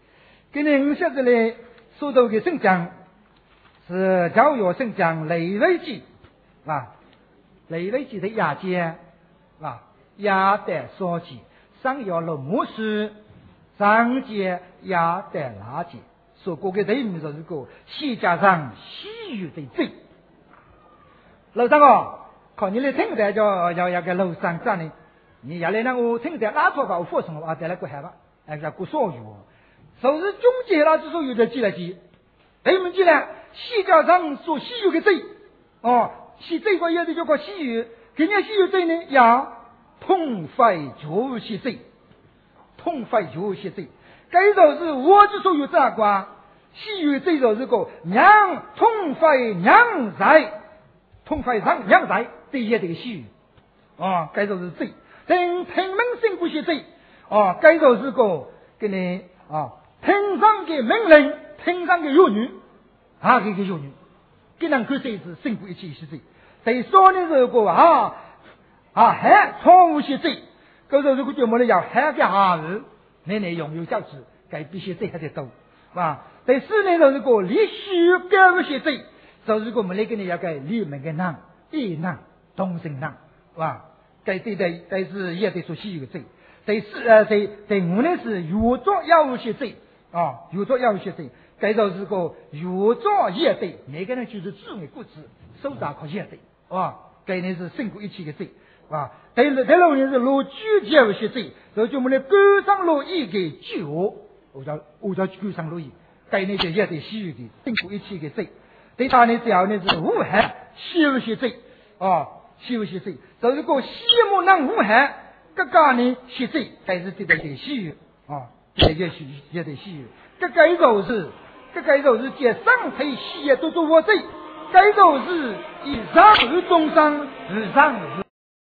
今年五下子来所读的圣讲是教育圣讲雷维记啊，雷维记的亚节啊，亚得所记，上要了牧师，上节亚得垃圾，所过的人民就是个西加上西语的罪。楼上哦，靠你来听的叫要要个楼上站呢，你原来那我听的拉错吧，我发什么啊？再来过海吧，哎呀，过所有。就是中间了，之所以的记来记，人们记呢，西加上所西语的罪，哦，西这个也是叫个西语，今年西语罪呢，要痛快就西罪，痛快就西罪，该就是我之所以这个西语罪就是个娘痛快娘在，痛快让娘在这些这个西语，啊，该就是罪，等平民生不西罪，啊，该就是个给你啊。平常的命令，平常的妇女，啊，这个妇女，给人看谁是胜过一切一切罪。在少年时候啊啊，还错误些罪，可是如果就没得要还个孩子，奶奶拥有价值，该比些罪还得多，啊。在四年时候个连续干一些罪，就是个没来给你要该立门个难，一难同性难，啊，该对待该是也得说西有罪。在四呃在在五呢是有作要有些罪。啊，有作要有些罪，该就是个有作业罪，每个人就是自我固执，手掌靠业罪，啊，该呢是胜过一切的罪，啊，对了，对了，呢是落具节有些罪，所以就我们的官上落一个酒，我叫我叫官上落一，该呢就也得西语的胜过一切的罪，对他呢只要呢是无害，西有些罪，啊，西有些罪，就是个西木能无害，各家呢些罪，该是对待这个西语，啊。这个是也得西语，这个一种是，这个一种是借上推西也都做我罪，这种是以上为中伤，以上是。